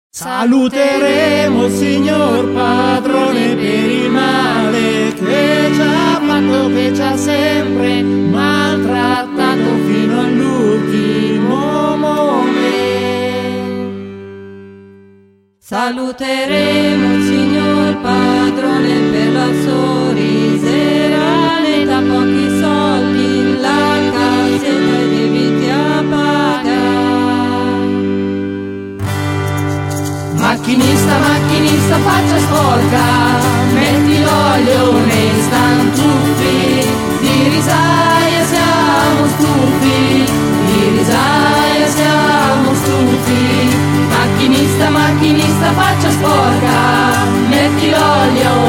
Saluteremo il signor padrone per il male che ci ha fatto, che ci ha sempre maltrattato fino all'ultimo momento. Saluteremo il signor padrone per la sorrisera, ne dà pochi soldi la cassetta e debiti a pagare. Macchinista, macchinista, faccia sporca, metti l'olio nei stantuffi, di risaia siamo stufi, di risaia siamo stufi. Macchinista, macchinista, faccia sporca, metti l'olio